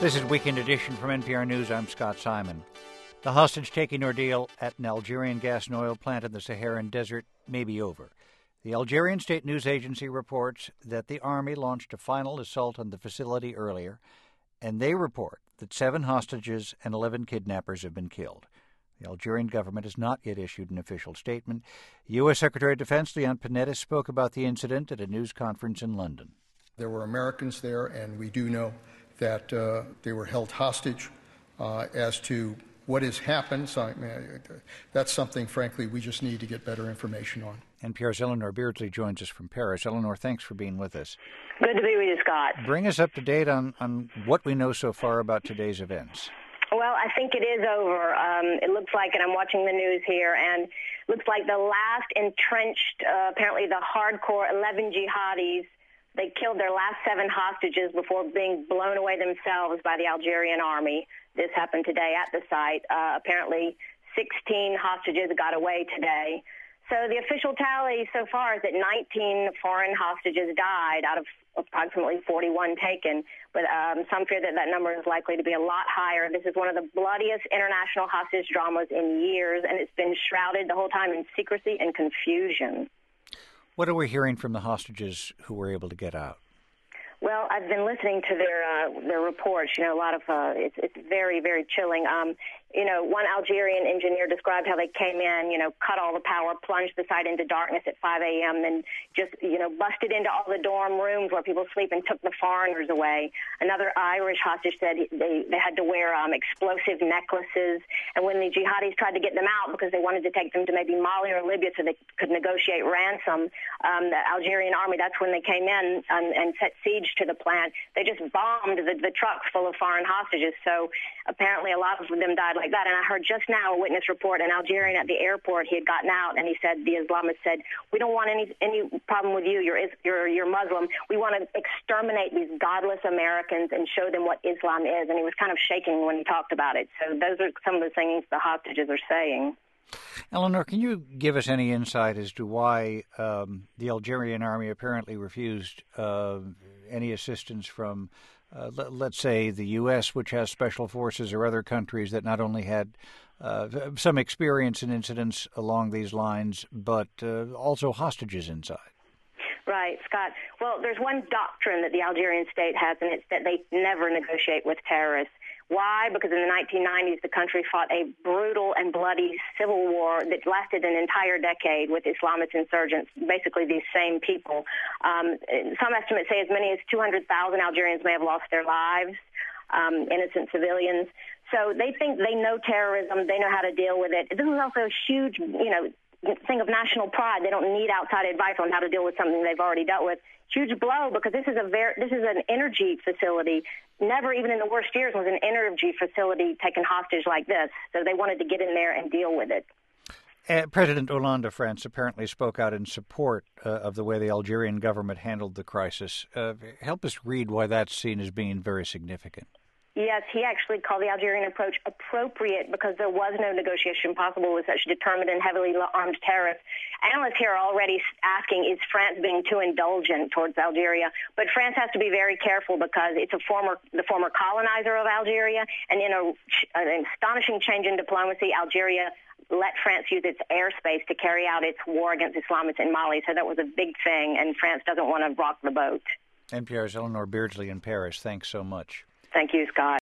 This is Weekend Edition from NPR News. I'm Scott Simon. The hostage-taking ordeal at an Algerian gas and oil plant in the Saharan desert may be over. The Algerian state news agency reports that the army launched a final assault on the facility earlier, and they report that 7 hostages and 11 kidnappers have been killed. The Algerian government has not yet issued an official statement. U.S. Secretary of Defense Leon Panetta spoke about the incident at a news conference in London. There were Americans there, and we do know that they were held hostage. As to what has happened, that's something, frankly, we just need to get better information on. NPR's Eleanor Beardsley joins us from Paris. Eleanor, thanks for being with us. Good to be with you, Scott. Bring us up to date on what we know so far about today's events. Well, I think it is over. It looks like, and I'm watching the news here, and looks like the last entrenched, apparently the hardcore 11 jihadis, they killed their last 7 hostages before being blown away themselves by the Algerian army. This happened today at the site. Apparently 16 hostages got away today. So the official tally so far is that 19 foreign hostages died out of approximately 41 taken, but some fear that that number is likely to be a lot higher. This is one of the bloodiest international hostage dramas in years, and it's been shrouded the whole time in secrecy and confusion. What are we hearing from the hostages who were able to get out? Well, I've been listening to their reports. You know, a lot of it's very, very chilling. One Algerian engineer described how they came in, cut all the power, plunged the site into darkness at 5 a.m., and just, busted into all the dorm rooms where people sleep and took the foreigners away. Another Irish hostage said they had to wear explosive necklaces, and when the jihadis tried to get them out because they wanted to take them to maybe Mali or Libya so they could negotiate ransom, the Algerian army, that's when they came in and set siege to the plant. They just bombed the trucks full of foreign hostages, so apparently a lot of them died like that. And I heard just now a witness report, an Algerian at the airport, he had gotten out, and he said, the Islamists said, we don't want any problem with you, you're Muslim. We want to exterminate these godless Americans and show them what Islam is. And he was kind of shaking when he talked about it. So those are some of the things the hostages are saying. Eleanor, can you give us any insight as to why the Algerian army apparently refused any assistance from, let's say, the U.S., which has special forces, or other countries that not only had some experience in incidents along these lines, but also hostages inside? Right, Scott. Well, there's one doctrine that the Algerian state has, and it's that they never negotiate with terrorists. Why? Because in the 1990s, the country fought a brutal and bloody civil war that lasted an entire decade with Islamist insurgents, basically these same people. Some estimates say as many as 200,000 Algerians may have lost their lives, innocent civilians. So they think they know terrorism, they know how to deal with it. This is also a huge, thing of national pride. They don't need outside advice on how to deal with something they've already dealt with. Huge blow, because this is an energy facility. Never, even in the worst years, was an energy facility taken hostage like this. So they wanted to get in there and deal with it. President Hollande of France apparently spoke out in support of the way the Algerian government handled the crisis. Help us read why that's seen as being very significant. Yes, he actually called the Algerian approach appropriate because there was no negotiation possible with such determined and heavily armed terrorists. Analysts here are already asking, is France being too indulgent towards Algeria? But France has to be very careful because it's the former colonizer of Algeria, and in an astonishing change in diplomacy, Algeria let France use its airspace to carry out its war against Islamists in Mali. So that was a big thing, and France doesn't want to rock the boat. NPR's Eleanor Beardsley in Paris. Thanks so much. Thank you, Scott.